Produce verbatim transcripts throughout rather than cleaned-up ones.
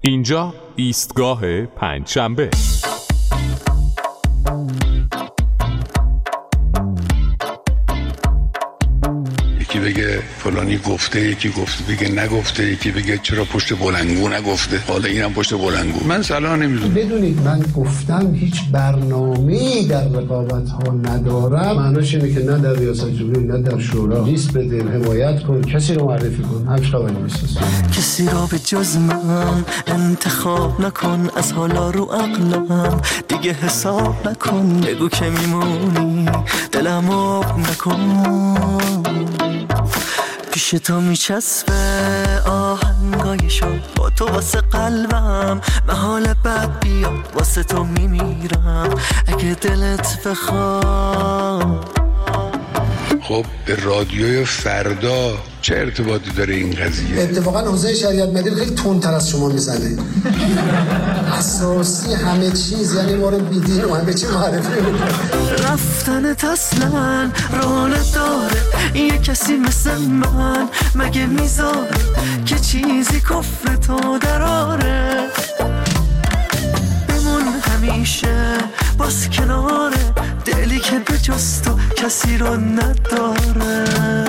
اینجا ایستگاه پنجشنبه. یکی بگه فلانی گفته، یکی گفته بگه نگفته، یکی بگه چرا پشت بلنگو نگفته، حالا اینم پشت بلنگو. من صلاح نمیدونم. بدونید من گفتم هیچ برنامه‌ای در رقابت ها ندارم، معناش اینه که نه در ریاست جمهوری نه در شورا لیست بده، حمایت کن، کسی رو معرفی کن، همش خبری نیست. کسی را به جز من انتخاب نکن، از حالا رو عقلم دیگه حساب نکن، بگو که میمونی دلم آب نکن، پیش تو میچسبه آهنگایشو، با تو واسه قلبم محال بد بیاد، واسه تو میمیرم اگه دلت بخواد. خب به رادیوی فردا چه ارتباطی داره این قضیه؟ اتفاقا حوزه شریعت مدنی خیلی تندتر از شما میزنه. اساسی همه چیز، یعنی ما رو بیدین و همه چی معرفی میکنه. رفتنت اصلا رانه داره، یه کسی مثل من مگه میذاره که چیزی کفر تو دراره، بمون همیشه باز کناره، دلی که به جز تو کسی رو نداره.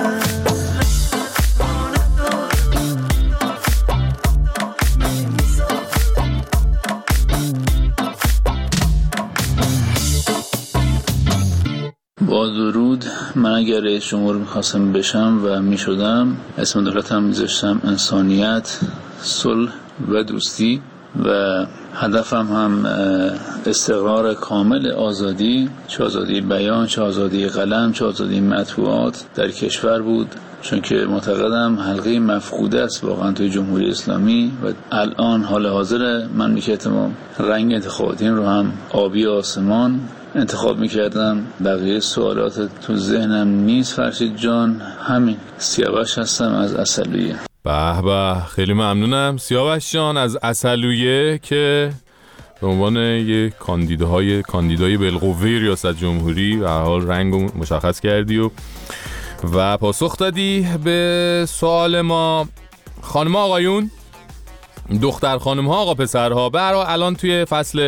با درود، من اگر رئیس جمهور میخواستم بشم و میشدم، اسم دولتم میذاشتم انسانیت، صلح و دوستی و هدفم هم استقرار کامل آزادی، چه آزادی بیان، چه آزادی قلم، چه آزادی مطبوعات در کشور بود، چون که معتقدم حلقه مفقوده است واقعا توی جمهوری اسلامی و الان حال حاضر مملکت ما رنگ انتخاباتی رو هم آبی آسمان انتخاب میکردم. بقیه سوالات تو ذهنم نیست فرشید جان. همین، سیاوش هستم از عسلویه. به به، خیلی ممنونم سیاوش جان از عسلویه که به عنوان یک کاندیداهای کاندیدای بالقوه ریاست جمهوری به هر حال رنگو مشخص کردی و و پاسخ دادی به سوال ما. خانم آقایون، دختر خانم ها، آقا پسرها، به هر حال الان توی فصل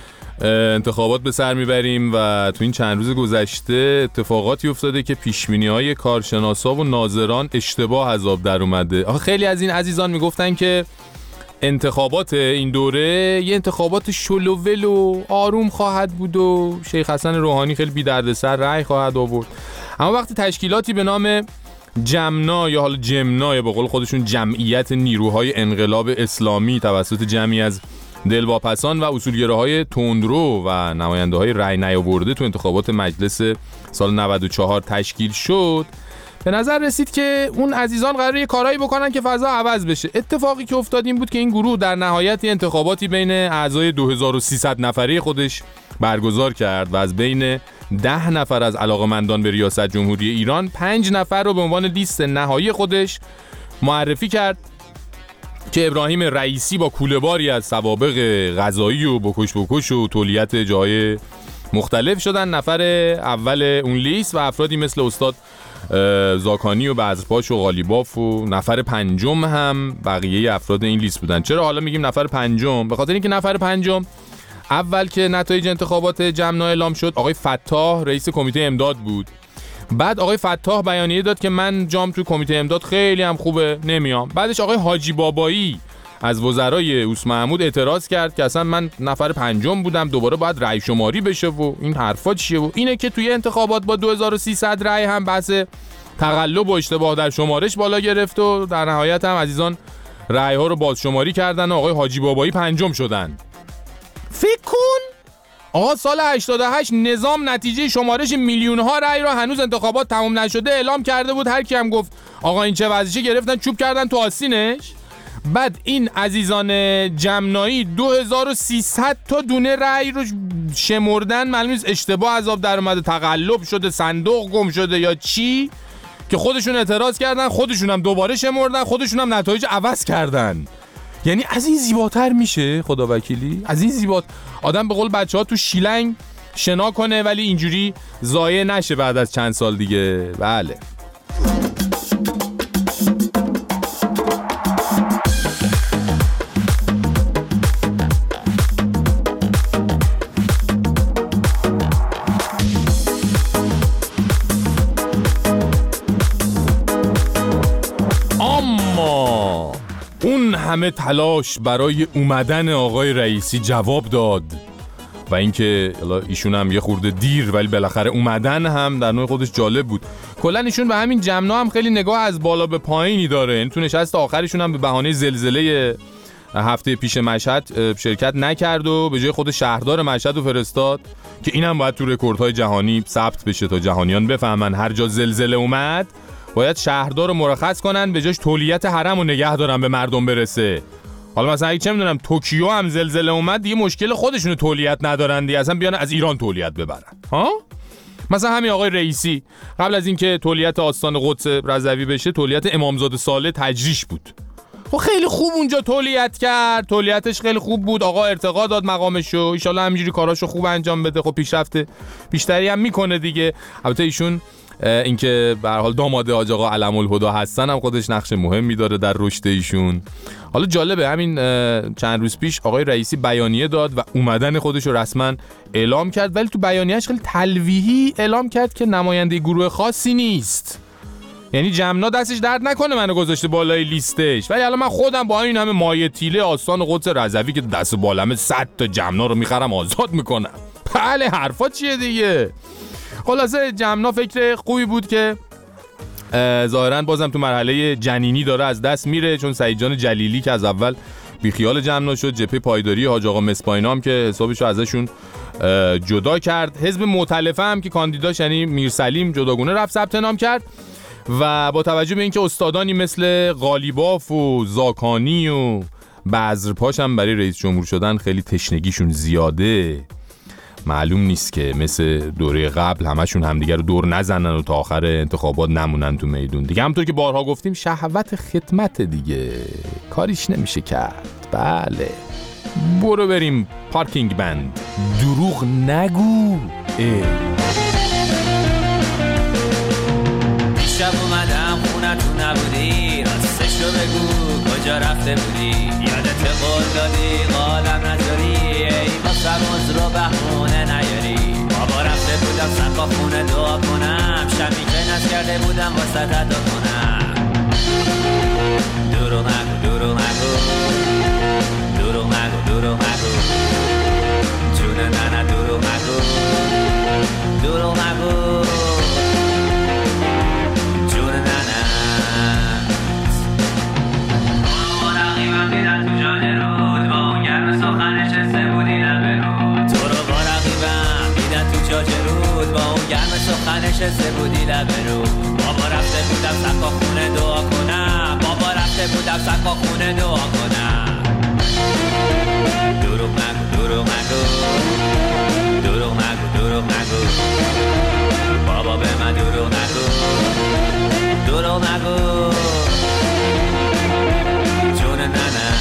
انتخابات به سر میبریم و تو این چند روز گذشته اتفاقاتی افتاده که پیشبینی‌های کارشناسا و ناظران اشتباه از آب در اومده. آخه خیلی از این عزیزان میگفتن که انتخابات این دوره یه انتخابات شلوول و آروم خواهد بود و شیخ حسن روحانی خیلی بی دردسر رأی خواهد آورد. اما وقتی تشکیلاتی به نام جمنا یا حالا جمنا به قول خودشون جمعیت نیروهای انقلاب اسلامی توسط جمعی از دلواپسان و اصولگراهای تندرو و نماینده‌های رأی نیاورده تو انتخابات مجلس سال نود و چهار تشکیل شد، به نظر رسید که اون عزیزان قراره یه کارایی بکنن که فضا عوض بشه. اتفاقی که افتاد این بود که این گروه در نهایت انتخاباتی بین اعضای دو هزار و سیصد نفره خودش برگزار کرد و از بین ده نفر از علاقه‌مندان به ریاست جمهوری ایران پنج نفر رو به عنوان لیست نهایی خودش معرفی کرد که ابراهیم رئیسی با کوله‌باری از سوابق قضایی و بکش بکش و تولیت جای مختلف شدن نفر اول اون لیست و افرادی مثل استاد زاکانی و بزرپاش و غالیباف و نفر پنجم هم بقیه افراد این لیست بودن. چرا حالا میگیم نفر پنجم؟ به خاطر اینکه نفر پنجم اول که نتایج انتخابات جمنا اعلام شد آقای فتاح رئیس کمیته امداد بود. بعد آقای فتاح بیانیه داد که من جام تو کمیته امداد خیلی هم خوبه نمیام. بعدش آقای حاجی بابایی از وزرای اوس محمود اعتراض کرد که اصلا من نفر پنجم بودم، دوباره باید رأی شماری بشه و این حرفا چیه و اینه که توی انتخابات با دو هزار و سیصد رأی هم بحث تقلب و اشتباه در شمارش بالا گرفت و در نهایت هم عزیزان رأی ها رو باز شماری کردن و آقای حاجی بابایی پنجم شدن. فکر کن آقا سال هشتاد و هشت نظام نتیجه شمارش میلیون ها رأی رو هنوز انتخابات تمام نشده اعلام کرده بود. هر کی هم گفت آقا این چه وضعیشه گرفتن چوب کردن تو آستینش. بعد این عزیزان جمنایی دو هزار و سیصد تا دونه رأی رو شمردن، معلوم نیست اشتباه از آب در اومده، تقلب شده، صندوق گم شده یا چی، که خودشون اعتراض کردن، خودشون هم دوباره شمردن، خودشون هم نتایج عوض کردن. یعنی از این زیباتر میشه خدا وکیلی؟ از این زیبات آدم به قول بچه‌ها تو شیلنگ شنا کنه ولی اینجوری ضایع نشه بعد از چند سال دیگه. بله همه تلاش برای اومدن آقای رئیسی جواب داد و اینکه ایشون هم یه خورده دیر ولی بالاخره اومدن هم در نوع خودش جالب بود. کلا ایشون به همین جمنا هم خیلی نگاه از بالا به پایینی داره. این تو نشست آخرشون هم به بهانه زلزله هفته پیش مشهد شرکت نکرد و به جای خود شهردار مشهد رو فرستاد که اینم باید تو رکوردهای جهانی ثبت بشه تا جهانیان بفهمن هر جا زلزله اومد باید شهردار رو مرخص کنن به جاش تولیت حرم رو نگه دارن به مردم برسه. حالا مثلا اگه چه میدونم توکیو هم زلزله اومد دیگه مشکل خودشونو تولیت ندارن دیگه، اصلا بیان از ایران تولیت ببرن ها. مثلا همین آقای رئیسی قبل از اینکه تولیت آستان قدس رضوی بشه تولیت امامزاده صالح تجریش بود. خب خیلی خوب اونجا تولیت کرد، تولیتش خیلی خوب بود، آقا ارتقا داد مقامشو، ان شاءالله همینجوری کاراشو خوب انجام بده. خب پیشرفت بیشتری هم میکنه دیگه. البته ایشون اینکه به هر حال داماد حاج آقا علم الهدی هستن هم خودش نقش مهمی داره در رشد ایشون. حالا جالبه همین چند روز پیش آقای رئیسی بیانیه داد و اومدن خودش رو رسما اعلام کرد، ولی تو بیانیه‌اش خیلی تلویحی اعلام کرد که نماینده گروه خاصی نیست. یعنی جمنا دستش درد نکنه منو گذاشته بالای لیستش، ولی الان من خودم با این همه مایه تیله آستان قدس رضوی که دست بالمه صد تا جمنا رو میخرم آزاد میکنم. بله حرفا چیه دیگه. خلاصه جمنا فکر خوبی بود که ظاهرا بازم تو مرحله جنینی داره از دست میره، چون سعید جان جلیلی که از اول بیخیال جمنا شد، جبهه پایداری حاج آقا مصباحی هم که حسابشو ازشون جدا کرد، حزب مؤتلفه هم که کاندیداش یعنی میرسلیم جداگونه رفت ثبت نام کرد و با توجه به اینکه استادانی مثل قالیباف و زاکانی و بذرپاش هم برای رئیس جمهور شدن خیلی تشنگیشون زیاده، معلوم نیست که مثل دوره قبل همشون همدیگه رو دور نزنن و تا آخر انتخابات نمونن تو میدون دیگه. همونطور که بارها گفتیم شهوت خدمت دیگه، کاریش نمیشه کرد. بله برو بریم پارکینگ بند. دروغ نگو. دیشب اومدم خونه تو نبودی، راستشو بگو کجا رفته بودی؟ یادت قول دادی قالم نذاری، ای واسه موز رو بهونه نیاری. بابا رفته بودم سقا خونه دعا کنم، شمی که نز کرده بودم واسه دعا کنم. دروغ نگو دروغ نگو دروغ نگو دروغ نگو جون ننه دروغ نگو دروغ نگو جون ننه. تو رقیبم دیدن تو جاده رود، با اون گرم سخنش حسه بودی لبه رود. تو رو با رقیبم دیدن تو جاده رود، با اون گرم سخنش حسه بودی لبه رود. بابا رفته بودم سقا خونه دعا کنم، بابا رفته بودم سقا خونه دعا کنم. دروغ نگو دروغ نگو دروغ نگو دروغ نگو بابا به من دروغ نگو دروغ نگو جون ننه.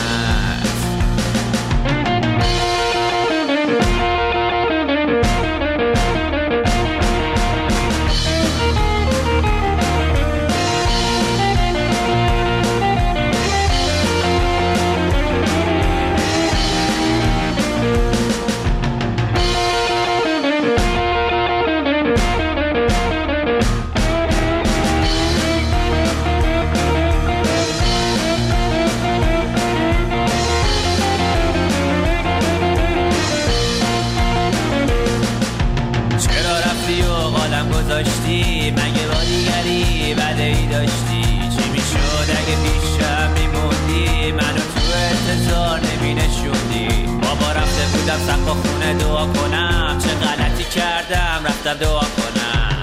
داشتی مگه با دیگری بده ای داشتی؟ چی میشد اگه پیشم میموندی؟ منو تو انتظار نمینشوندی. بابا رفته بودم سقا خونه دعا کنم، چه غلطی کردم رفتم دعا کنم.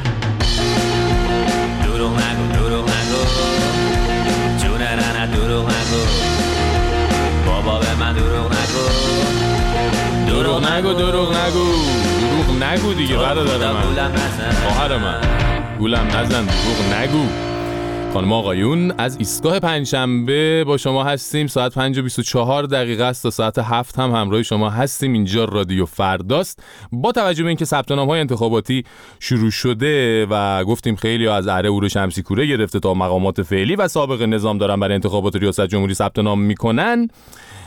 دروغ نگو دروغ نگو جون ننه دروغ نگو بابا به من دروغ نگو دروغ نگو دروغ نگو دروغ نگو دیگه برادر من خواهر من گولم نزن دروغ نگو. خانم آقایون از ایستگاه پنجشنبه با شما هستیم، ساعت پنج و بیست و چهار دقیقه است تا ساعت هفت هم همراه شما هستیم. اینجا رادیو فرداست. با توجه به اینکه ثبت نام‌های انتخاباتی شروع شده و گفتیم خیلی از اره اور شمسی کوره گرفته تا مقامات فعلی و سابق نظام دارن برای انتخابات ریاست جمهوری ثبت نام میکنن،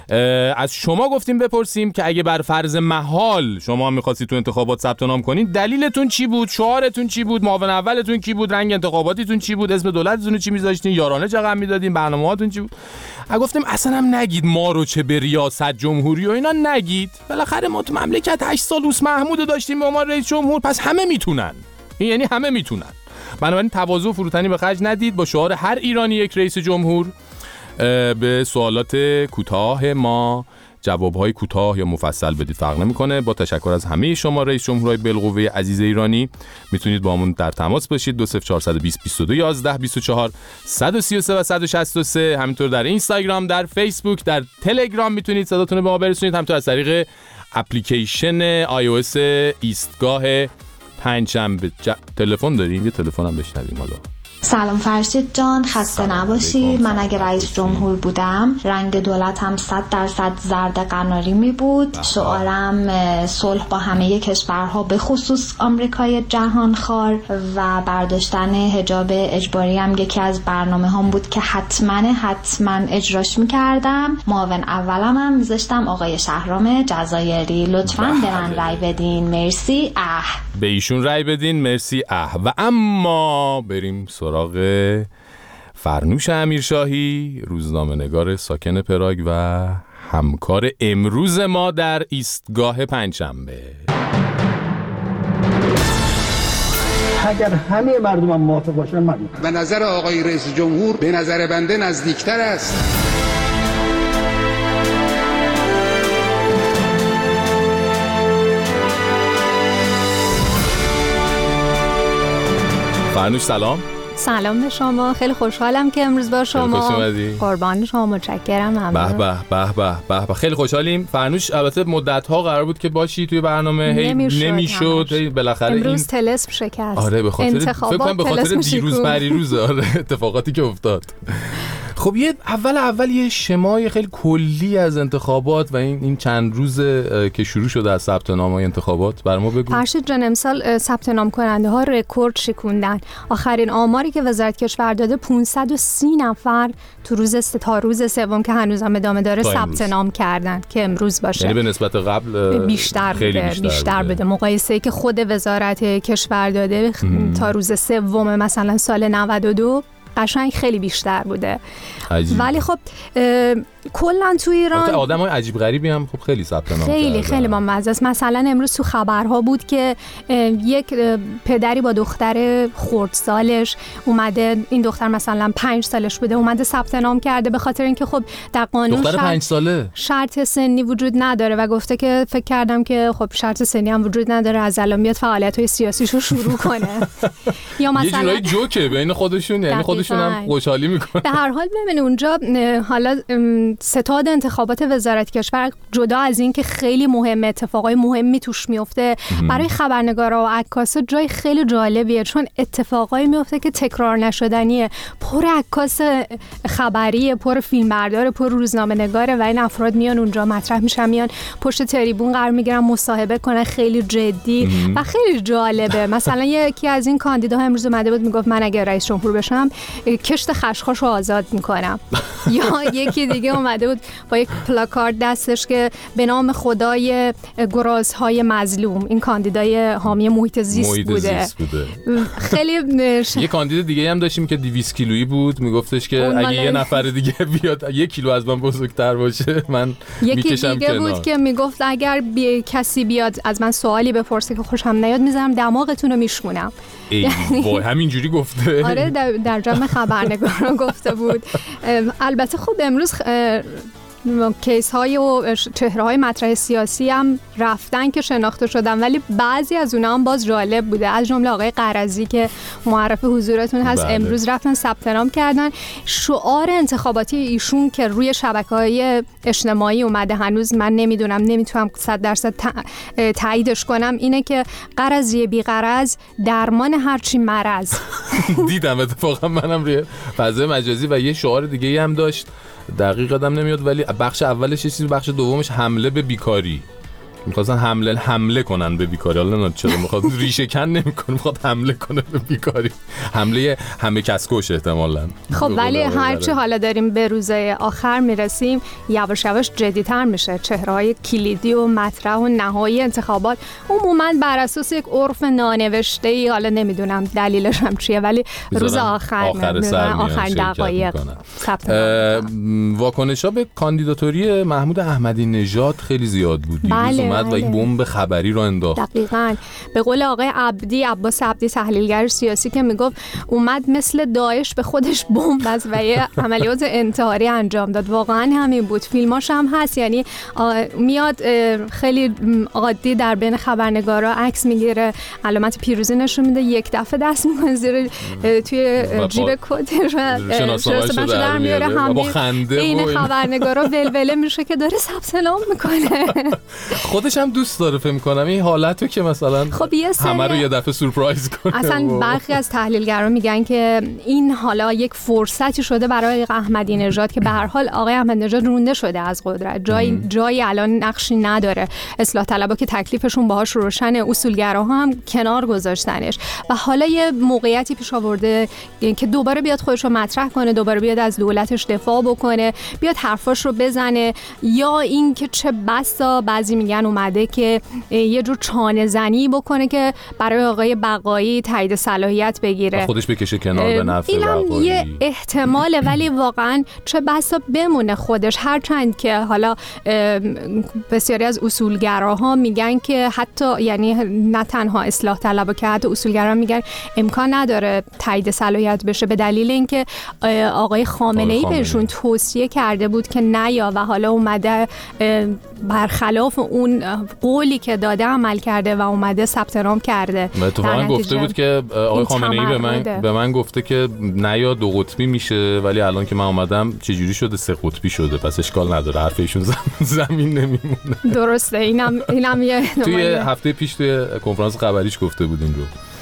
از شما گفتیم بپرسیم که اگه بر فرض محال شما می‌خواستید تو انتخابات ثبت نام کنین، دلیلتون چی بود؟ شعارتون چی بود؟ معاون اولتون کی بود؟ رنگ انتخاباتیتون چی بود؟ اسم دولتتون چی می‌ذاشتین؟ یارانه چقدر میدادین؟ برنامه‌هاتون چی بود؟ گفتیم اصلا هم نگید ما رو چه به ریاست جمهوری و اینا نگید. بالاخره ما تو مملکت هشت سال اوس محمود داشتیم به عنوان رئیس جمهور، پس همه میتونن. این یعنی همه میتونن. بنابراین تواضع و فروتنی به خرج ندید. با شعار هر ایرانی یک رئیس جمهور به سوالات کوتاه ما جوابهای کوتاه یا مفصل بدید، فرق نمیکنه. با تشکر از همه شما رئیس جمهورهای بالقوه عزیز ایرانی، میتونید با همون در تماس باشید. دو صفر چهار دو صفر بیست و دو یازده بیست و چهار صد و سی و سه و صد و شصت و سه. همینطور در اینستاگرام، در فیسبوک، در تلگرام میتونید صداتون رو به ما برسونید. همینطور از طریق اپلیکیشن آی او اس ایستگاه پنجشنبه. ج... تلفن داریم، یه تلفن هم بشنویم حالا. سلام فرشید جان، خسته نباشی. من اگه رئیس جمهور بودم رنگ دولتم صد درصد زرد قناری می بود. شعارم صلح با همه کشورها به خصوص آمریکای جهانخوار و برداشتن حجاب اجباری هم یکی از برنامه هم بود که حتما حتما اجراش می کردم. معاون اولم هم میذاشتم آقای شهرام جزایری. لطفاً به من رای بدین، مرسی. اه به ایشون رای بدین، مرسی. اه و اما بریم سراغ فرنوش امیرشاهی، روزنامه‌نگار ساکن پراگ و همکار امروز ما در ایستگاه پنجشنبه. اگر همه مردم موافق باشن، من به نظر آقای رئیس جمهور به نظر بنده نزدیکتر است. فرنوش سلام. سلام به شما، خیلی خوشحالم که امروز با شما. قربان شما، متشکرم. به به به به به خیلی خوشحالیم. فرنوش البته مدت ها قرار بود که باشی توی برنامه، هی نمیشد. هی بالاخره امروز این طلسم شکست. آره به خاطر فکر کنم به خاطر دیروز پریروز آره اتفاقاتی که افتاد. خب یه اول اول یه شمای خیلی کلی از انتخابات و این این چند روز که شروع شده از ثبت نام‌های انتخابات بر ما بگو. فرشید جان، امسال ثبت نام کننده ها رکورد شکوندن. آخرین آماری که وزارت کشور داده پانصد و سی نفر تو روز ست تا روز سوم که هنوزم ادامه داره ثبت نام کردن که امروز باشه. یعنی به نسبت قبل بیشتر خیلی بده، بیشتر, بیشتر بده. بده. مقایسه‌ای که خود وزارت کشور داده تا روز سوم مثلا سال نود و دو قشنگ خیلی بیشتر بوده. عجیب. ولی خب کلا تو ایران آدمای عجیب غریبی هم خب خیلی ثبت نام کردن. خیلی خیلی با مزه است. مثلا امروز تو خبرها بود که یک پدری با دختر خردسالش اومده، این دختر مثلا پنج سالش بوده، اومده ثبت نام کرده به خاطر اینکه خب در قانون دختر پنج ساله شرط سنی وجود نداره و گفته که فکر کردم که خب شرط سنی هم وجود نداره، از الان بیاد فعالیت‌های سیاسیشو شروع کنه. یا مثلا یه جورایی جوکه بین خودشون، یعنی خودشون هم خوشحالی میکنن. به هر حال ببین اونجا حالا ستاد انتخابات وزارت کشور جدا از این که خیلی مهمه، اتفاقای مهمی توش میفته، برای خبرنگارا و عکاسا جای خیلی جالبیه، چون اتفاقایی میفته که تکرار نشدنیه. پر عکاس خبریه، پر فیلمبردار، پر روزنامه‌نگاره و این افراد میان اونجا مطرح میشن، میان پشت تریبون قرار میگیرن مصاحبه کنن، خیلی جدی و خیلی جالبه. مثلا یکی از این کاندیداها امروز اومده بود میگفت من اگه رئیس جمهور بشم کشت خشخاشو آزاد میکنم. یا یکی دیگه اومده بود با یک پلاکارد دستش که به نام خدای گرازهای مظلوم، این کاندیدای حامی محیط زیست محیط بوده. زیست بوده. خیلی ش... یه کاندید دیگه هم داشتیم که دویست کیلویی بود، میگفتش که اگه یه نفر دیگه بیاد یک کیلو از من بزرگتر باشه من میکشم یکی دیگه کنار. بود که میگفت اگر بی... کسی بیاد از من سوالی بپرسه که خوشم نیاد میذارم دماغتون رو میشکونم. ای وای همینجوری گفته. آره در, در جمع خبرنگاران گفته بود. البته خب امروز کیس های و چهره های مطرح سیاسی هم رفتن که شناخته شدن، ولی بعضی از اونها هم باز جالب بوده، از جمله آقای قرضی که معرف حضورتون هست. بله. امروز رفتن ثبت نام کردن. شعار انتخاباتی ایشون که روی شبکه‌های اجتماعی اومده، هنوز من نمیدونم، نمیتونم صد درصد تاییدش کنم، اینه که قرضی بی قرض درمان هرچی مرض. دیدم اتفاقا منم روی فضای مجازی و یه شعار دیگه هم داشت، دقیق یادم نمیاد، ولی بخش اولش چیزی، بخش دومش حمله به بیکاری. می‌خواستن حمله حمله کنن به بیکاری. حالا چرا می‌خواد ریشه کن نمی‌کنه، می‌خواد حمله کنه به بیکاری. حمله همه کس کش احتمالاً. خب ولی هرچی حالا داریم به روزهای آخر میرسیم یواش یواش جدی‌تر میشه. چهره‌های کلیدی و مطرح و نهایی انتخابات عموماً بر اساس یک عرف نانوشته‌ای، حالا نمیدونم دلیلش هم چیه، ولی روز آخر آخر سر آخر دقایق ثبت نام. واکنش‌ها به کاندیداتوری محمود احمدی نژاد خیلی زیاد بود. دیروز اومد و یک بمب خبری رو انداخت. دقیقاً به قول آقای عبدی عباس عبدی تحلیلگر سیاسی که میگفت اومد مثل داعش به خودش بمب بس و یه عملیات انتحاری انجام داد. واقعاً همین بود. فیلماش هم هست، یعنی میاد خیلی عادی در بین خبرنگارا عکس میگیره، علامت پیروزی نشون میده، یک دفعه دست میکنه زیر توی جیب کتش و شناسنامه‌اش در میاره، همین این خبرنگارا ولوله میشه که داره ثبت نام میکنه. خودش هم دوست داره فکر می‌کنم این حالتو که مثلا خب همه رو یه دفعه سورپرایز کنه. اصلا برخی از تحلیلگران میگن که این حالا یک فرصتی شده برای احمدی نژاد که به هر حال آقای احمدی نژاد رونده شده از قدرت، جای جایی الان نقشی نداره. اصلاح طلبا که تکلیفشون باهاش روشنه، اصولگراها هم کنار گذاشتنش و حالا یه موقعیتی پیش آورده که دوباره بیاد خودش رو مطرح کنه، دوباره بیاد از دولتش دفاع بکنه، بیاد حرفاش رو بزنه، یا این که چه بسا بعضی میگن اومده که یه جور چانه زنی بکنه که برای آقای بقایی تایید صلاحیت بگیره، خودش بکشه کنار به نفع بقایی. اینم یه احتماله، ولی واقعا چه بسا بمونه خودش، هرچند که حالا بسیاری از اصولگراها میگن که حتی یعنی نه تنها اصلاح طلبا که حتی اصولگرا میگن امکان نداره تایید صلاحیت بشه، به دلیل اینکه آقای خامنه ای بهشون توصیه کرده بود که نیا و حالا اومده برخلاف اون قولی که داده عمل کرده و اومده ثبت نام کرده. اتفاقا گفته بود که آقای خامنه ای به من به من گفته که نیا دو قطبی میشه، ولی الان که من اومدم چه جوری شده سه قطبی شده، پس اشکال نداره، حرف ایشون زمین نمیمونه. درسته، اینم اینم یه توی هفته پیش توی کنفرانس خبریش گفته بود این رو.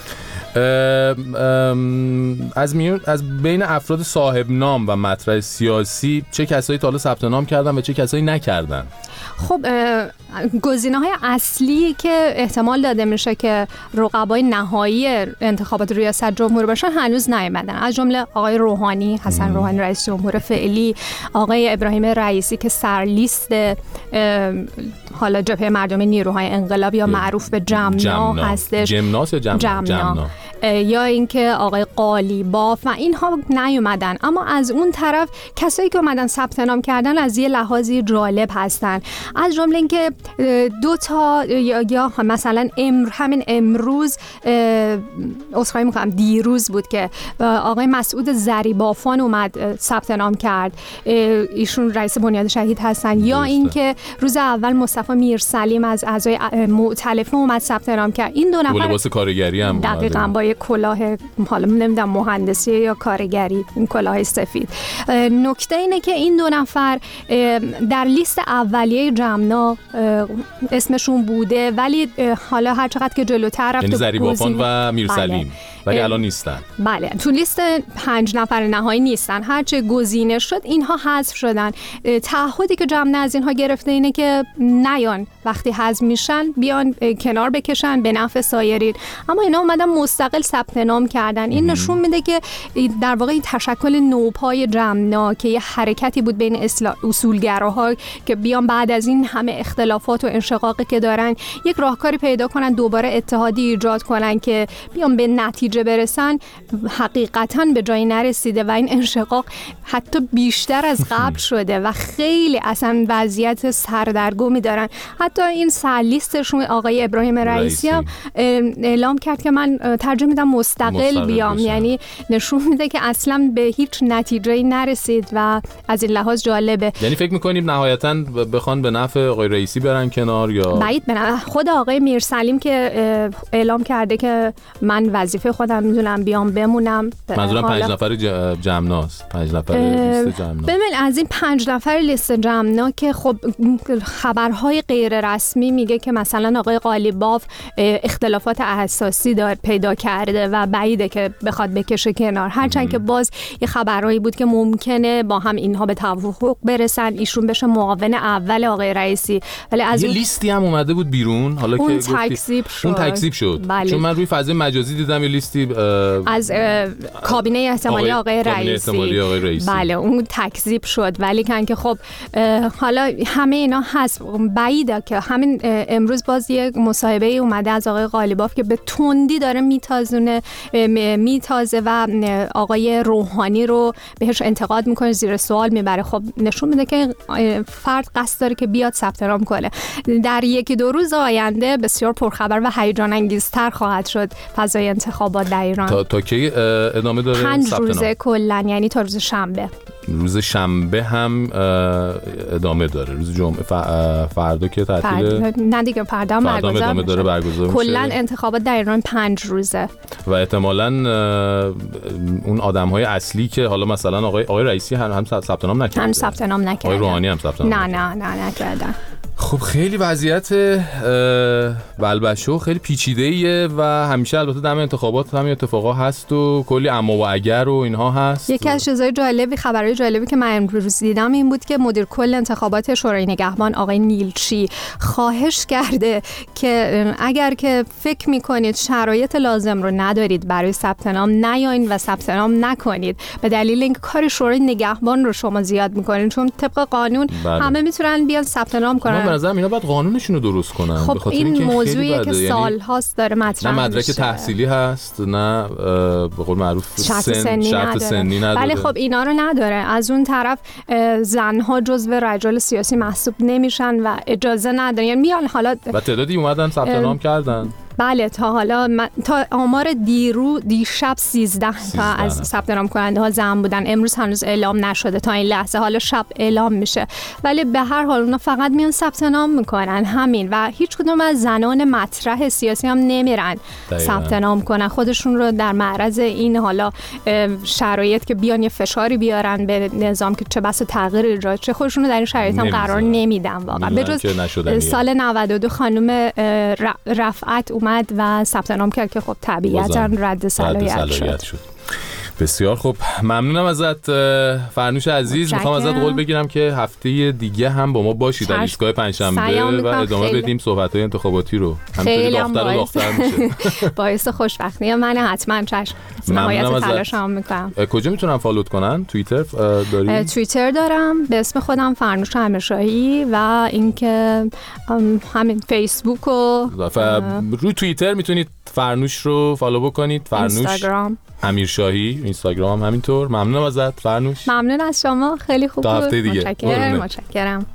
از میون از بین افراد صاحب نام و مطرح سیاسی چه کسایی تا حالا ثبت نام کردن و چه کسایی نکردن؟ خب گزینه‌های اصلی که احتمال داده میشه که رقبای نهایی انتخابات ریاست جمهوری باشن هنوز نیامدن، از جمله آقای روحانی، حسن روحانی رئیس جمهور فعلی، آقای ابراهیم رئیسی که سرلیست حالا جبهه مردمی نیروهای انقلاب یا معروف به جمنا, جمنا. هستش. جمناس یا جمنا؟ جمنا. جمنا. یا اینکه آقای قالیباف و اینها نیومدن، اما از اون طرف کسایی که اومدن ثبت نام کردن از یه لحاظی جالب هستن، از جمله اینکه دو تا یا, یا مثلا امر همین امروز عذرخواهی می‌کنم دیروز بود که آقای مسعود زریبافان اومد ثبت نام کرد، ایشون رئیس بنیاد شهید هستن، یا اینکه روز اول مصطفی میرسلیم از اعضای مؤتلفه اومد ثبت نام کرد. این دو نفر لباس کارگری هم دقیقاً با یک کلاه حالا نمیدونم مهندسی یا کارگری، این کلاه سفید. نکته اینه که این دو نفر در لیست اولیه جمنا اسمشون بوده، ولی حالا هر چقدر که جلوتر رفت یعنی زریبافان و میرسلیم ولی الان نیستن. بله، تو لیست پنج نفر نهایی نیستن، هرچه گزینه شد اینها حذف شدن. تعهدی که جمع از اینها گرفته اینه که نیان وقتی حذف میشن بیان کنار بکشن به نفع سایرین، اما اینا اومدن مستقل ثبت نام کردن. این نشون میده که در واقع این تشکل نوپای جمنا که یه حرکتی بود بین اصولگراها که بیان بعد از این همه اختلافات و انشقاقی که دارن یک راهکاری پیدا کنن دوباره اتحادی ایجاد کنن که بیان به نتیجه برسن، حقیقتاً به جایی نرسیده و این انشقاق حتی بیشتر از قبل شده و خیلی اصلا وضعیت سردرگمی دارن. حتی این سرلیستشون آقای ابراهیم رئیسی هم اعلام کرد که من ترجمه میدم مستقل, مستقل بیام بشن. یعنی نشون میده که اصلا به هیچ نتیجه‌ای نرسید و از این لحاظ جالبه. یعنی فکر می‌کنیم نهایتاً بخوان به نفع آقای رئیسی برن کنار یا بعید به نفع خود آقای میرسلیم که اعلام کرده که من وظیفه خودم میدونم بیام بمونم. منظورم پنج نفر جمناست، پنج نفر لیست جمنا. ببین از این پنج نفر لیست جمنا که خب خبرهای غیر رسمی میگه که مثلا آقای قالیباف اختلافات اساسی دار پیدا کرد کرده و بعیده که بخواد بکشه کنار، هرچند که باز یه خبرهایی بود که ممکنه با هم اینها به توافق برسن، ایشون بشه معاون اول آقای رئیسی. ولی از یه اون لیستی هم اومده بود بیرون، حالا اون که تکذیب شد. اون تکذیب شد. بله. چون من روی فضای مجازی دیدم یه لیستی از کابینه احتمالی آقای, آقای رئیسی. احتمالی آقای رئیسی بله اون تکذیب شد، ولی کن که خب حالا همه اینا هست، بعیده که همین امروز باز یه مصاحبه اومده از آقای قالیباف که به تندی داره میتازونه میتازه و آقای روحانی رو بهش انتقاد میکنه، زیر سوال میبره. خب نشون میده که فرد قصد داره که بیاد ثبت نام کنه. در یکی دو روز آینده بسیار پرخبر و هیجان انگیزتر خواهد شد فضای انتخابات در ایران. تا تا کی ادامه داره؟ پنج روزه کلا، یعنی تا روز شنبه. روز شنبه هم ادامه داره. روز جمعه فردا که تعطیل، نه دیگه فردا هم برگزار داره برگزار میشه. کلا انتخابات در ایران پنج روزه و احتمالاً اون آدم‌های اصلی که حالا مثلا آقای آقای رئیسی هم هم ثبت نام نکردن. هم ثبت نام نکردن. آقای روحانی هم ثبت نام نه نه نه نکردن. خب خیلی وضعیت بلبشو خیلی پیچیده‌ایه و همیشه البته دم انتخابات هم اتفاقا هست و کلی اما و اگر و اینها هست. یکی از چیزای جالبی، خبرهای جالبی که من امروز دیدم این بود که مدیر کل انتخابات شورای نگهبان آقای نیلچی خواهش کرده که اگر که فکر می‌کنید شرایط لازم رو ندارید برای ثبت نام، نیاین و ثبت نام نکنید، به دلیل اینکه کار شورای نگهبان رو شما زیاد می‌کنید، چون طبق قانون بله. همه میتونن بیان ثبت نام کنن. به نظرم اینا باید قانونشون رو درست کنن. خب بخاطر این اینکه موضوعیه که یعنی سال هاست داره مطرح نه مدرک میشه. تحصیلی هست، نه به قول معروف شرط سن سنی شرط نداره. سنی نداره. ولی خب اینا رو نداره. از اون طرف زنها جزو رجال سیاسی محسوب نمیشن و اجازه ندارن، یعنی میان حالا و تعدادی اومدن ثبت نام کردن. بله تا حالا من، تا آمار دیرو دیشب سیزده تا از ثبت نام کننده ها زن بودن. امروز هنوز اعلام نشده تا این لحظه، حالا شب اعلام میشه. ولی به هر حال اونا فقط میان ثبت نام میکنن همین، و هیچ کدوم از زنان مطرح سیاسی هم نمیرن ثبت نام کنن، خودشون رو در معرض این حالا شرایط که بیان یه فشاری بیارن به نظام که چه بس تغییر ایجاد شه، خودشون رو در این شرایط هم قرار نمیدن واقعا. به جز سال نود و دو خانم رفعت اومد و ثبت نام کرد که خب طبیعتاً رد صلاحیت شد. شد. بسیار خب، ممنونم ازت فرنوش عزیز. میخوام ازت قول بگیرم که هفته دیگه هم با ما باشی در ایستگاه پنجشنبه و ادامه خیلی. بدیم صحبت‌های انتخاباتی رو. همینطوری داختر و داختر میشه. باعث خوشبختی منه. حتما چشم نهایت تلاشم میکنم. کجا میتونم فالوت کنن؟ توییتر داری؟ توییتر دارم به اسم خودم فرنوش امیرشاهی و اینکه همین فیسبوک و روی توییتر میتونید فرنوش رو فالو بکنید. فرنوش اینستاگرام امیرشاهی، اینستاگرام هم همینطور. ممنونم ازت فرنوش. ممنون از شما، خیلی خوب بود. تا هفته دیگه. متشکرم. متشکرم.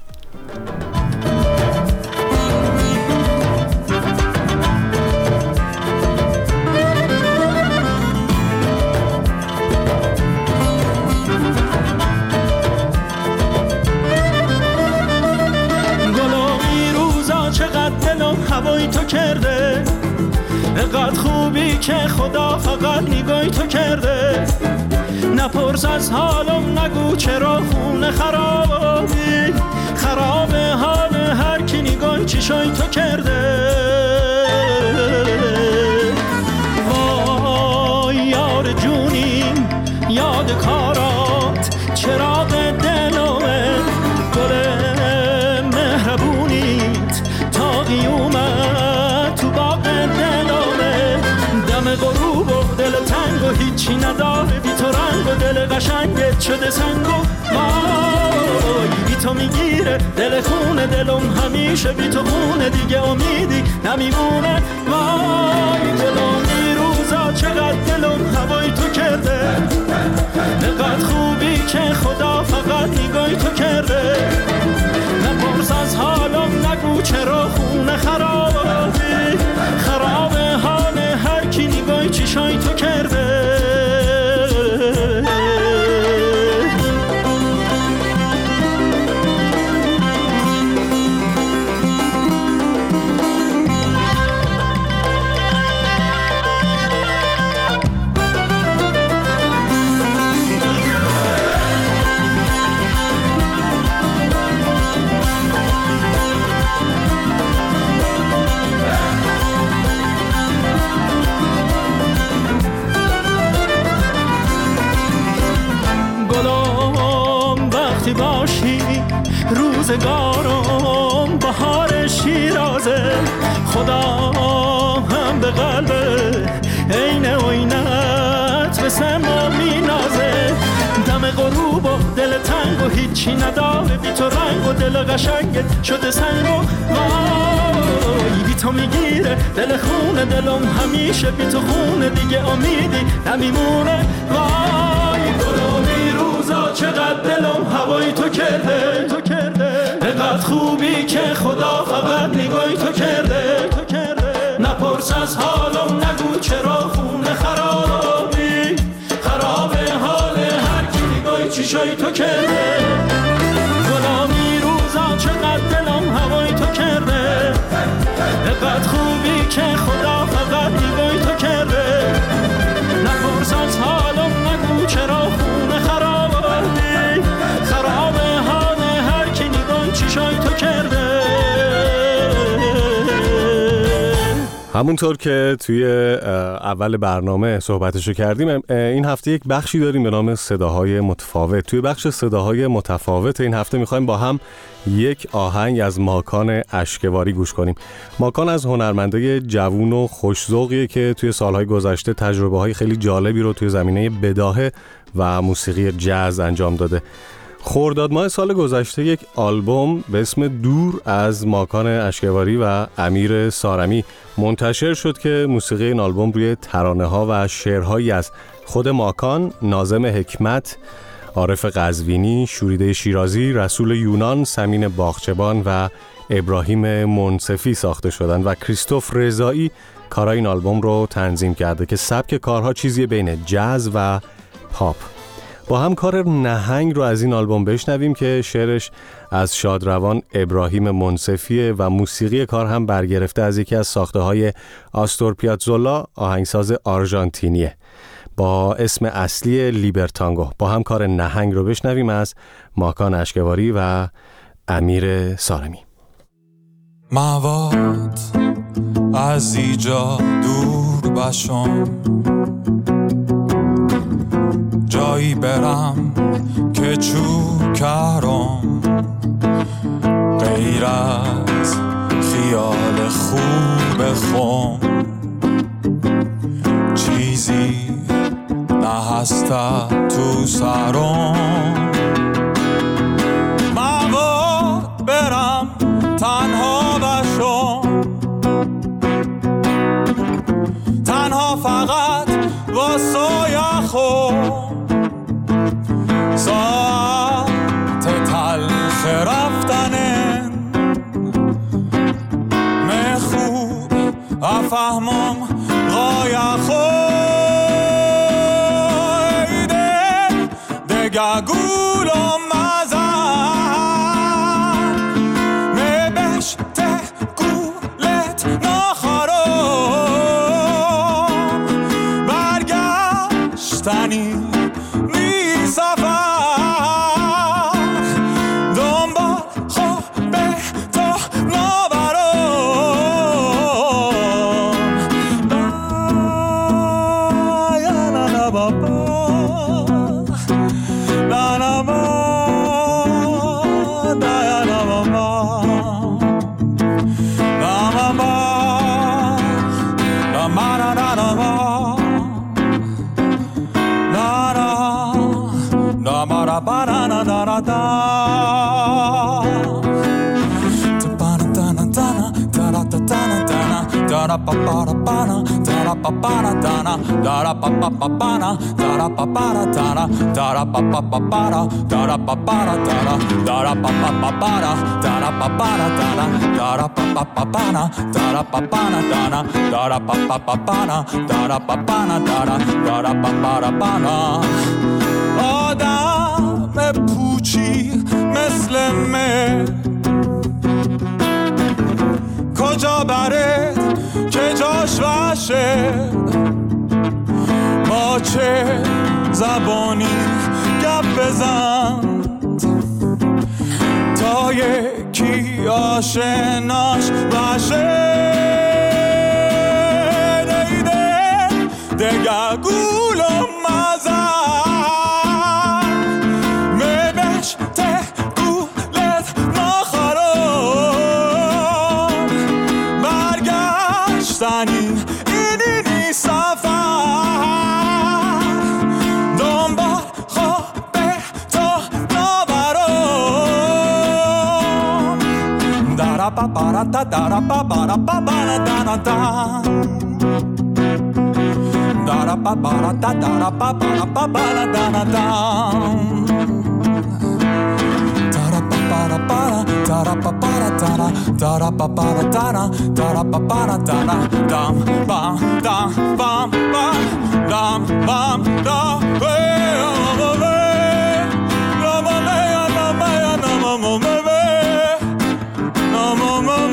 گلابی روزا چقدر دلم هوای تو کرده، قد خوبی که خدا فقط نگاهی تو کرده. نپرس از حالم، نگو چرا خونه خرابی، خراب حال هر کی نگاهی چشای تو کرده. وای یار جونی یاد کارات، چراغ دلمه گل مهربونیت تا قیومت تو باغ دلمه. دم غروب و دل تنگ و هیچی نداره بی تو رنگ و دل قشنگت شده سنگ و وای بی تو میگیره دل خونه دلم همیشه بی تو خونه دیگه امیدی نمیمونه. وای دلم این روزا چقدر دلم هوای تو کرده، نقدر خوبی که خدا فقط نگاهی تو کرده. نپرس از حالم، نگو چرا خونه خرابی، خراب حال هر کی نگاهی چشای تو کرده. روزگارم بهار شیرازه، خدا هم به قلب عین عینت به سما می نازه. دم غروب و دل تنگ و هیچی نداره بی تو رنگ و دل قشنگت شده سنگ و وای بی تو میگیره دل خونه دلم همیشه بی تو خونه دیگه امیدی نمیمونه. وای گلومی روزا چقدر دلم هوای تو کرده تو کرده اینقدر خوبی که خدا فقط نگاهی تو کرده تو کرده. نپرس از حالم نگو چرا خونه خرابی خرابه حال هر کی نگاهی چیشای تو کرده. گلامی روزا چقدر دلم هوای تو کرده اینقدر خوبی که خدا فقط نگاهی تو کرده. نپرس از حالم نگو چرا خونه خرابی خرابه حال هر کی نگاهی چیشای تو کرده. همونطور که توی اول برنامه صحبتشو کردیم، این هفته یک بخشی داریم به نام صداهای متفاوت. توی بخش صداهای متفاوت این هفته میخوایم با هم یک آهنگ از ماکان اشکواری گوش کنیم. ماکان از هنرمندای جوون و خوش‌ذوقیه که توی سالهای گذشته تجربه‌های خیلی جالبی رو توی زمینه بداهه و موسیقی جاز انجام داده. خرداد ماه سال گذشته یک آلبوم به اسم دور از ماکان اشکواری و امیر سارمی منتشر شد که موسیقی این آلبوم روی ترانه‌ها و شعرهایی از خود ماکان، ناظم حکمت، عارف قزوینی، شوریده شیرازی، رسول یونان، سمین باغچبان و ابراهیم منصفی ساخته شدند و کریستوف رضایی کارای این آلبوم رو تنظیم کرده که سبک کارها چیزی بین جاز و پاپ. با هم کار نهنگ رو از این آلبوم بشنویم که شعرش از شادروان ابراهیم منصفیه و موسیقی کار هم برگرفته از یکی از ساخته‌های آستور پیاتزولا، آهنگساز آرژانتینیه، با اسم اصلی لیبرتانگو. با هم کار نهنگ رو بشنویم از ماکان اشکواری و امیر سارمی. مواد از ایجا دور بشم، جایی برم که چوکرم غیر از خیال خوب خم چیزی نهسته تو سرم. مواد برم تنها بشم، تنها فقط واسه خود ساعت تلخ رفتنه مخوب افهمم غایه خویده دگه گولم مزن مبشته گولت نخارم برگشتنی آدم پوچی مثل من کجا برد که جاش وشه با چه زبانی گپ بزن تا یکی آشناش بشه دیده دگه گولم مزن مبشته گولت نخ زنی این این سفر دنبال خواب تو نبرم دارا با بارا دا دارا با بارا با بارا دانا دا دارا با بارا دا دارا با بارا با بارا دانا دا dara pa para dara dara pa para dara dara pa para dara dam bam dam bam bam dam bam da we la me la me la me la me la me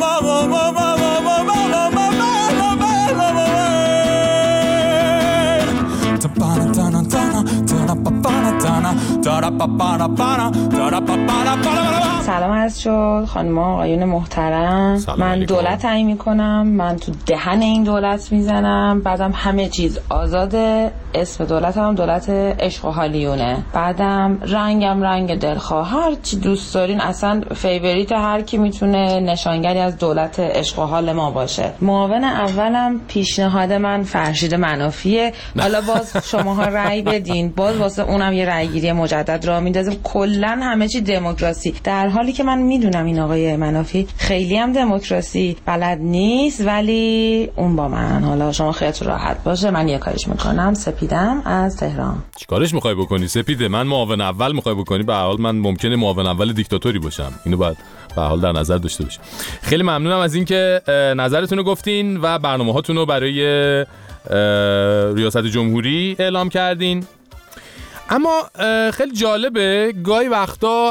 سلام عرض شد خانم آقایون محترم. من دولت تعیین میکنم، من تو دهن این دولت میزنم، بعدم همه چیز آزاده. اسم دولت هم دولت عشق و حالیونه. بعدم رنگم رنگ دلخواه، هر چی دوست دارین. اصلا فیوریت هر کی میتونه نشانگری از دولت عشق و حال ما باشه. معاون اولم پیشنهاد من فرشید منافیه. حالا باز شماها رأی بدین، باز واسه اونم یه رأی گیری مجدد راه میندازیم. کلا همه چی دموکراسی، در حالی که من میدونم این آقای منافی خیلی هم دموکراسی بلد نیست، ولی اون با من. حالا شما خیالتون راحت باشه، من یه کاریش میکنم. سپیدم از تهران. چیکارش میخوای بکنی سپیده؟ من معاون اول میخوای بکنی؟ به هر حال من ممکنه معاون اول دیکتاتوری باشم، اینو باید به هر حال در نظر داشته باشید. خیلی ممنونم از اینکه نظرتون رو گفتین و برنامه‌هاتون رو برای ریاست جمهوری اعلام کردین. اما خیلی جالبه گاهی وقتا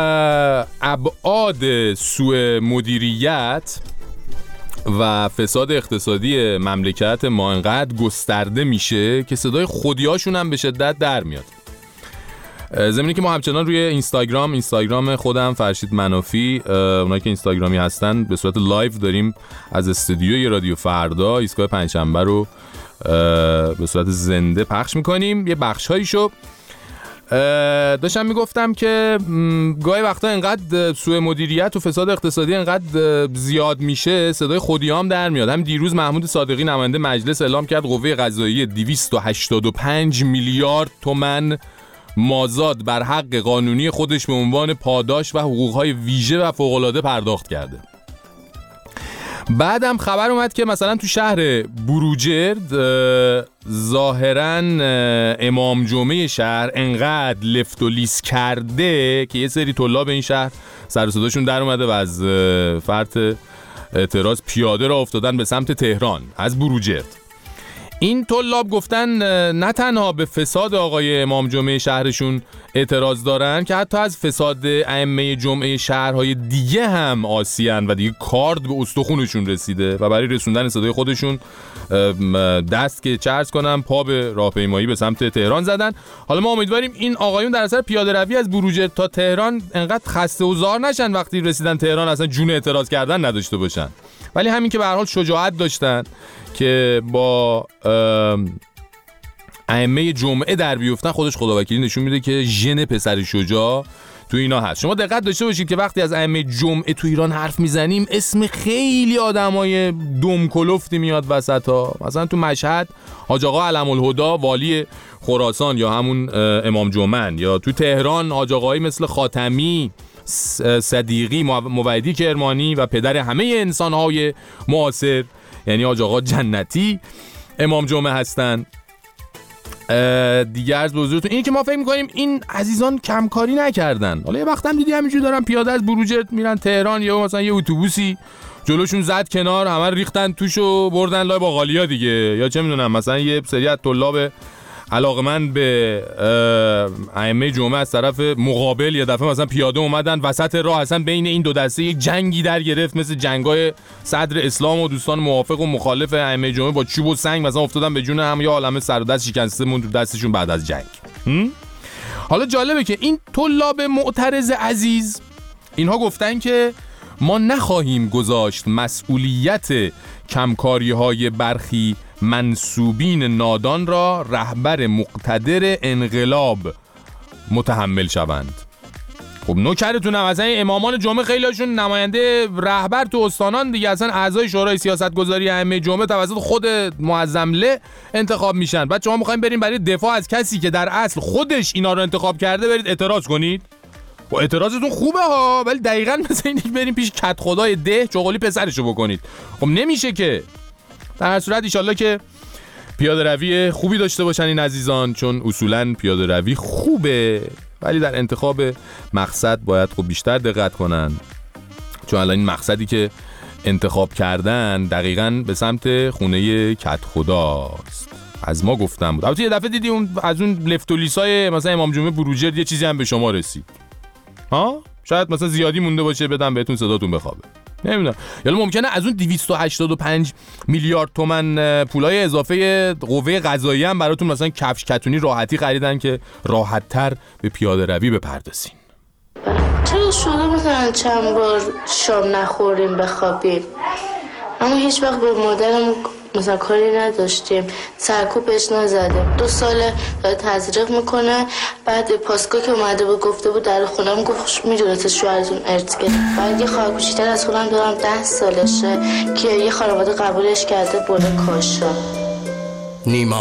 ابعاد سوء مدیریت و فساد اقتصادی مملکت ما انقدر گسترده میشه که صدای خودیاشون هم به شدت در میاد. زمینی که ما همچنان روی اینستاگرام اینستاگرام خودم فرشید منافی، اونایی که اینستاگرامی هستن، به صورت لایو داریم از استودیوی رادیو فردا ایستگاه پنجشنبه رو به صورت زنده پخش میکنیم. یه بخش‌هایشو داشتم میگفتم که گاهی وقتا انقدر سوء مدیریت و فساد اقتصادی انقدر زیاد میشه صدای خودیام در میاد. هم دیروز محمود صادقی نماینده مجلس اعلام کرد قوه قضاییه دویست و هشتاد و پنج میلیارد تومان مازاد بر حق قانونی خودش به عنوان پاداش و حقوقهای ویژه و فوق‌العاده پرداخت کرده. بعدم خبر اومد که مثلا تو شهر بروجرد ظاهراً امام جمعه شهر انقدر لفت و لیس کرده که یه سری طلاب این شهر سر و صداشون در اومده و از فرط اعتراض پیاده را افتادن به سمت تهران از بروجرد. این طلاب گفتن نه تنها به فساد آقای امام جمعه شهرشون اعتراض دارن که حتی از فساد ائمه جمعه شهرهای دیگه هم آسیان و دیگه کارد به استخونشون رسیده و برای رسوندن صدای خودشون دست که چرز کنن پا به راهپیمایی به سمت تهران زدن. حالا ما امیدواریم این آقایون در اثر پیاده روی از بروجرد تا تهران انقدر خسته و زار نشن وقتی رسیدن تهران اصلا جون اعتراض کردن نداشته باشن، ولی همین که به هر حال شجاعت داشتن که با ائمه جمعه در بیفتن خودش خداوکیلی نشون میده که ژن پسر شجاع تو اینا هست. شما دقت داشته باشید که وقتی از ائمه جمعه تو ایران حرف میزنیم اسم خیلی آدمای دم کلفتی میاد وسطا. مثلا تو مشهد حاج آقا علم الهدی والی خراسان یا همون امام جمعه، یا تو تهران حاج آقایی مثل خاتمی، صدیقی، موحدی کرمانی و پدر همه انسان‌های معاصر یعنی حاج آقا جنتی امام جمعه هستن. دیگه عرض به حضورتون اینه که ما فکر می‌کنیم این عزیزان کمکاری نکردن. حالا یه وقت هم دیدی همینجوری دارن پیاده از بروجرد میرن تهران، یا مثلا یه اتوبوسی جلوشون زد کنار، همه ریختن توشو بردن لای باقالیا دیگه، یا چه میدونم مثلا یه سری از طلاب علاقمند به ائمه جمعه از طرف مقابل یه دفعه مثلا پیاده اومدن وسط راه، اصلا بین این دو دسته یک جنگی در گرفت مثل جنگای صدر اسلام و دوستان موافق و مخالف ائمه جمعه با چوب و سنگ مثلا افتادن به جون هم، یا عالمه سر و دست شکسته موند دستشون بعد از جنگ. حالا جالبه که این طلاب معترض عزیز اینها گفتن که ما نخواهیم گذاشت مسئولیت کمکاری‌های برخی منسوبین نادان را رهبر مقتدر انقلاب متحمل شوند. خب نوکرتونم، اصلا امامان جمعه خیلیشون نماینده رهبر تو استانان دیگه، اصلا اعضای شورای سیاستگذاری ائمه جمعه توسط خود معظمله انتخاب میشن. بعد شما میخواین بریم برای دفاع از کسی که در اصل خودش اینا رو انتخاب کرده برید اعتراض کنید؟ و اعتراضتون خوبه ها، ولی دقیقاً مثل اینه که بریم پیش کت خدای ده چغالی پسرشو بکنید. خب نمیشه که. در هر صورت ان شاءالله که پیاده روی خوبی داشته باشن این عزیزان، چون اصولاً پیاده روی خوبه، ولی در انتخاب مقصد باید خب بیشتر دقت کنن، چون الان این مقصدی که انتخاب کردن دقیقاً به سمت خونه کت خداست. از ما گفتم بود. البته یه دفعه دیدی اون از اون لفتولیسای مثلا امام جمعه بروجرد یه چیزی هم به شما رسید. ها؟ شاید مثلا زیادی مونده باشه بدم بهتون صداتون بخوابه. نمیدونم. یعنی ممکنه از اون دویست و هشتاد و پنج میلیارد تومان پولای اضافه قوه قضاییه هم براتون مثلا کفش کتونی راحتی خریدن که راحت‌تر به پیاده روی بپردازین. چرا شده مثلا چند بار شام نخوریم بخوابیم، اما هیچ وقت به مادرم مثلا کاری نداشتیم، سرکوبش نزدیم. دو ساله داره تزریق میکنه. بعد پاسکو که اومده بود گفته بود در خونم، گفت میدونست شوهرتون ارث گرفت. بعد یه خواهر کوچیک‌تر از خودم دارم ده سالشه که یه خانواده قبولش کرده بوده کاشا. نیما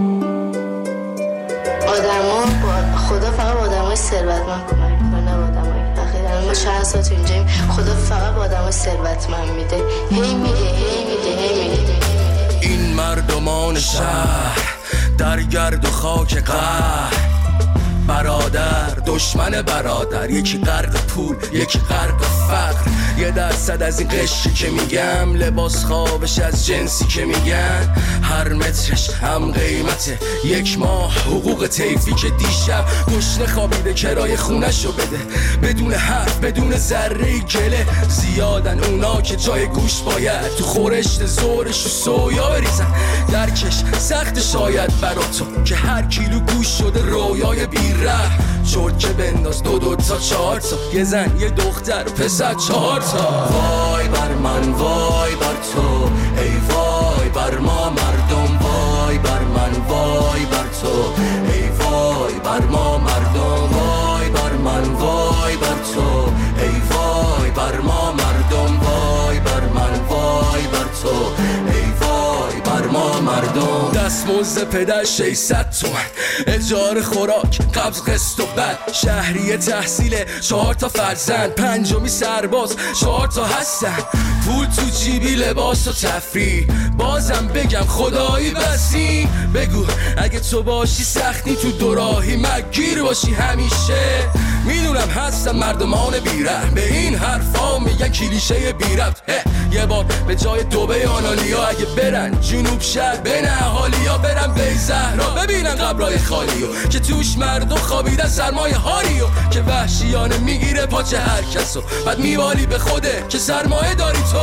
آدما با خدا فقط با آدمای ثروتمند کمک میکنه، نه با آدمای فقیر. ما چند سال تو اینجاییم، خدا فقط با آدمای ثروتمند میده، هی میده هی میده هی میده. این مردمان شهر در گرد و خاک قهر، برادر دشمن برادر، یکی غرق پول یکی غرق فقر. یه درصد از این قشری که میگم، لباس خوابش از جنسی که میگن، هر مترش هم قیمته یک ماه حقوق طیفی که دیشب گشنه خوابیده کرای خونه‌شو بده، بدون حرف بدون ذره گله. زیادن اونا که جای گوش باید تو خورشت زورش و سویا بریزن. درکش سخت شاید برا تو که هر کیلو گوش شده رویای بیره. چرت که بنداز دو دو تا چهار تا، یه زن یه دختر پسر چهار تا. وای بر من وای بر تو، ای وای بر ما مردم، وای بر من وای بر تو، ای وای بر ما مردم، وای بر من وای بر تو، ای وای بر ما مردم، وای بر من وای بر تو، ای وای بر ما مردم. دستمزد پدر ششصد تومن، اجاره خوراک قبض قسط و بد، شهریه تحصیل چهار تا فرزند، پنجمی سرباز چهار تا هستن، پول تو جیبی لباس و تفریح. بازم بگم خدایی بسی، بگو اگه تو باشی سختی تو دوراهی، مگیر باشی همیشه. میدونم هستن مردمان بیره، به این حرفا میگن کلیشه بیربط. یه بار به جای دوبه آنالیا اگه برن جنوب شهر بین اهالیا، برن به زهرا ببینن قبرای خالیو که توش مردم خوابیدن سرمایه هاریو، که وحشیانه میگیره پاچه هر کسو، بعد میوالی به خوده که سرمایه داری تو.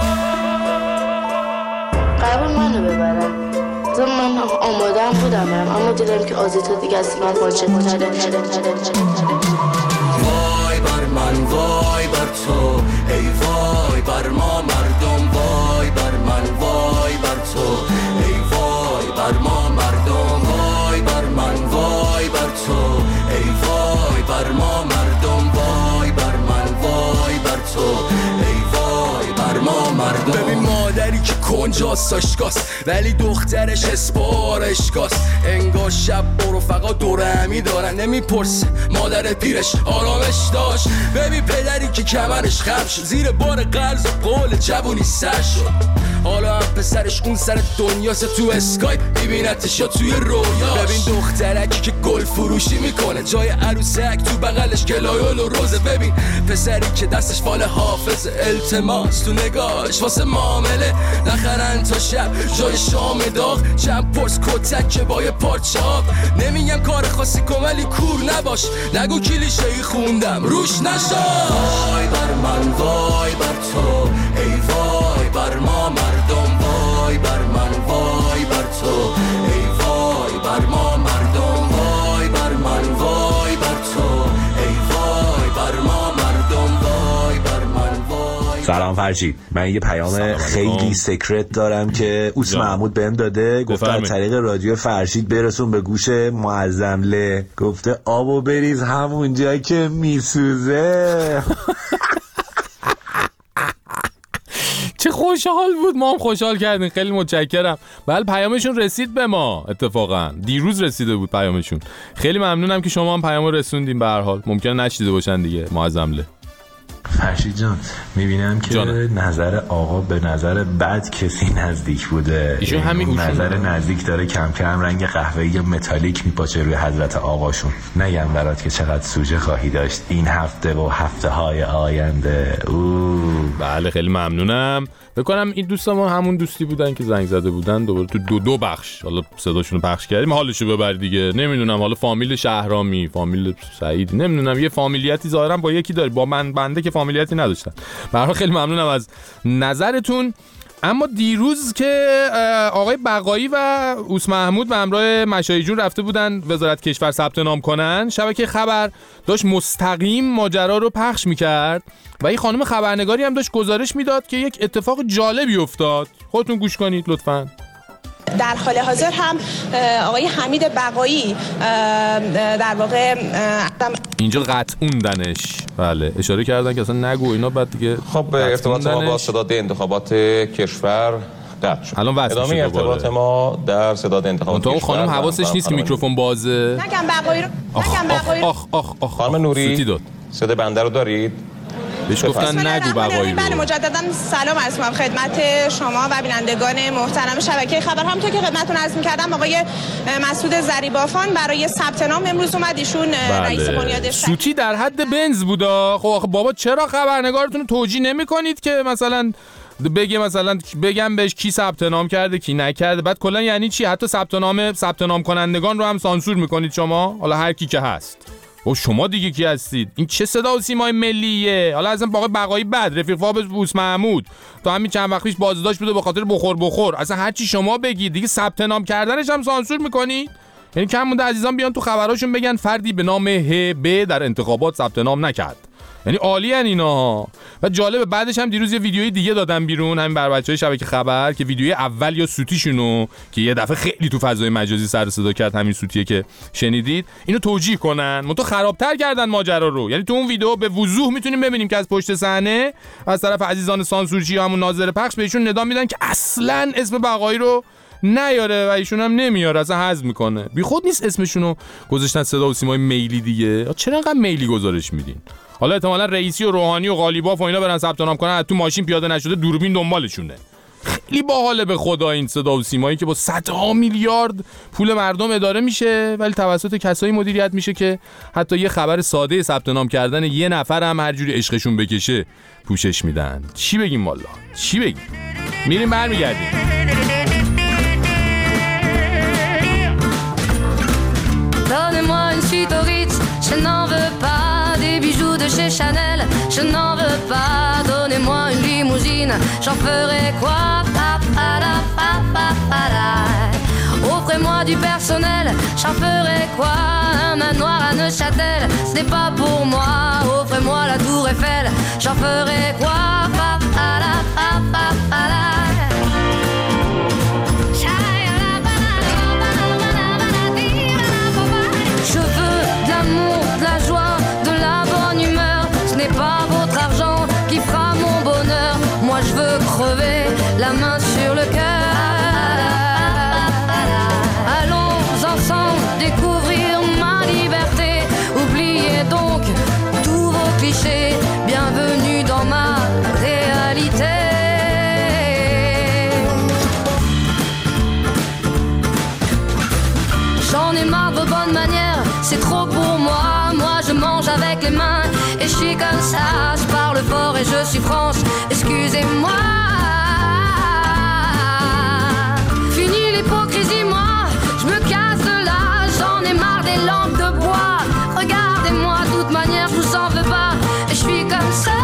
قبول منو ببرن، من آمادم بودم برم، اما دیدم که آزیتا دیگه از من واجب تره. وای بر من وای بر تو، ای وای بر ما مردم، وای بر من وای بر تو، ای وای بر ما مردم، وای بر من وای بر تو، ای وای بر ما مردم، وای بر من وای بر تو، ای وای بر ما مردم. ببین مادری که کنجاست ساشکاست، ولی دخترش اسپارشگاست. انگار شب برو فقط دور همی دارن، نمیپرسه مادر پیرش آرامش داشت. ببین پدری که کمرش خم شد، زیر بار قرض و قول جوونی سر شد. حالا هم پسرش اون سر دنیاست، تو اسکایپ میبینتش یا توی رویاش. ببین دخترکی که گل فروشی میکنه، جای عروسک تو بغلش کلایول و روزه. ببین پسری که دستش فال حافظ، التماس تو نگاهش واسه معامله. نخرن تا شب جای شام داغ، چند پرس کتک که با یه پارچه آب. نمیگم کار خاصی کن ولی کور نباش، نگو کلیشه‌ای خوندم روش نشا. وای بر من وای بر تو، ای وای بر ما مردم، وای بر من وای بر تو، ای وای بر ما مردم، وای بر من وای بر تو، ای وای بر ما مردم، وای بر من وای. سلام سلام فرشید، من یه پیام خیلی سیکرت دارم که اوس محمود بهم داده. گفته از طریق رادیو فرشید برسون به گوش معظمله. گفته آبو بریز همون جایی که میسوزه. چه خوشحال بود، ما هم خوشحال کردیم، خیلی متشکرم. بله پیامشون رسید به ما، اتفاقا دیروز رسیده بود پیامشون. خیلی ممنونم که شما هم پیامو رسوندین. به هر حال ممکنه نشیده باشن دیگه. معظمله فرشید جان، میبینم که جانم. نظر آقا به نظر بد کسی نزدیک بوده. ایشون همین نظر نزدیک داره کم کم رنگ قهوه‌ای متالیک میپاچه روی حضرت آقاشون. نگم برات که چقدر سوژه خواهی داشت این هفته و هفته های آینده. اوه. بله خیلی ممنونم. بکنم این دوستا ما همون دوستی بودن که زنگ زده بودن دوباره تو دو دو بخش. حالا صداشون رو پخش کردیم، حالشو ببر دیگه. نمیدونم حالا فامیل شهرامی، فامیل سعید، نمیدونم یه فامیلیتی ظاهرا با یکی داره، با من بنده که فامیلیتی نداشتن. به هر حال خیلی ممنونم از نظرتون. اما دیروز که آقای بقایی و اوس محمود به همراه مشایی جون رفته بودن وزارت کشور ثبت نام کنن، شبکه خبر داشت مستقیم ماجرا رو پخش میکرد و این خانم خبرنگاری هم داشت گزارش میداد که یک اتفاق جالبی افتاد. خودتون گوش کنید لطفاً. در حال حاضر هم آقای حمید بقایی در واقع اینجا قطعوندنش. بله اشاره کردن که اصلا نگو اینا، بعد دیگه خب ارتباط ما با صداد انتخابات کشور قطع شد. الان ادامه ارتباط ما در صداد انتخابات کشور. اون خانم حواسش نیست که میکروفون بازه. نگم بقایی رو نگم بقایی رو آخ آخ آخ خانم نوری صدا بنده رو دارید؟ بهش گفتن نگو بقایی رو. بله مجددا سلام عرض می‌کنم خدمت شما و بینندگان محترم شبکه خبر. همونطور که خدمتتون عرض می‌کردم آقای مسعود زریبافان برای ثبت نام امروز اومد. ایشون بله. رئیس بنیاد سوتی در حد بنز بودا. خب آخه بابا چرا خبرنگارتون رو توجیه نمی‌کنید که مثلا بگه مثلا بگم بهش کی ثبت نام کرده کی نکرده؟ بعد کلا یعنی چی؟ حتی ثبت نام ثبت نام کنندگان رو هم سانسور می‌کنید شما؟ حالا هر کی که هست. و شما دیگه کی هستید؟ این چه صدا و سیمای ملیه؟ حالا اصلا باقی بقایی بد رفیق فاز اوس محمود تو همین چند وقت پیش بازداشت بوده به خاطر بخور بخور. اصلا هر چی شما بگید دیگه ثبت نام کردنش هم سانسور میکنید. یعنی کم مونده عزیزان بیان تو خبراشون بگن فردی به نام هب در انتخابات ثبت نام نکرد. یعنی عالی ان اینا. و جالبه بعدش هم دیروز یه ویدیوی دیگه دادن بیرون همین بر بچهای شبکه خبر که ویدیوی اول یا سوتیشونو که یه دفعه خیلی تو فضای مجازی سر صدا کرد، همین سوتیه که شنیدید، اینو توجیه کنن. منتها خرابتر کردن ماجرا رو. یعنی تو اون ویدیو به وضوح میتونیم ببینیم که از پشت صحنه از طرف عزیزان سانسورچی همون ناظر پخش بهشون ندام میدن که اصلاً اسم بقایی رو نیاره و ایشون هم نمیاره، اصلا حذف میکنه. بی خود نیست اسمشونو گذاشتن صدا و سیمای میلی دیگه. چرا انقدر میلی گزارش میدین؟ حالا احتمالاً رئیسی و روحانی و قالیباف و اینا برن ثبت نام کنن، تو ماشین پیاده نشده دوربین دنبالشونه. خیلی باحاله به خدا این صدا و سیمایی که با صدها میلیارد پول مردم اداره میشه ولی توسط کسایی مدیریت میشه که حتی یه خبر ساده ثبت نام کردن یه نفر هم هر جوری عشقشون بکشه پوشش میدن. چی بگیم والا؟ چی بگیم؟ میریم برمیگردیم. Donne-moi une suite au Ritz, je n'en veux pas des bijoux de chez Chanel, je n'en veux pas. Donnez-moi une limousine, j'en ferai quoi? Pa, pa, la, pa, pa, pa, la. Offrez-moi du personnel, j'en ferai quoi? Un manoir à Neuchâtel, ce n'est pas pour moi. Offrez-moi la tour Eiffel, j'en ferai quoi? Pa, pa, la, pa, pa, pa, la. Je veux de l'amour, de la joie, de la bonne humeur. Ce n'est pas votre argent qui fera mon bonheur. Moi je veux crever la main sur le cœur. Allons ensemble découvrir ma liberté. Oubliez donc tous vos clichés. Bienvenue dans ma réalité. J'en ai marre de vos bonnes manières, c'est trop pour moi. Moi je mange avec les mains et je suis comme ça. Je parle fort et je suis France, excusez-moi. Fini l'hypocrisie, moi, je me casse de là. J'en ai marre des lampes de bois. Regardez-moi, de toute manière je vous en veux pas. Et je suis comme ça.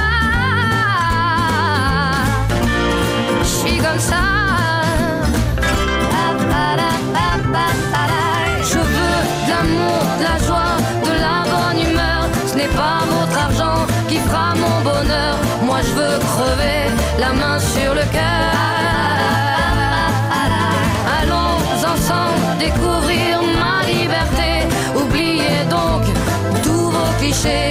Je suis comme ça. Je veux de l'amour, de la joie, de la bonne humeur. Ce n'est pas votre argent qui fera mon bonheur. Moi je veux crever la main sur le cœur. Allons ensemble découvrir ma liberté. Oubliez donc tous vos clichés.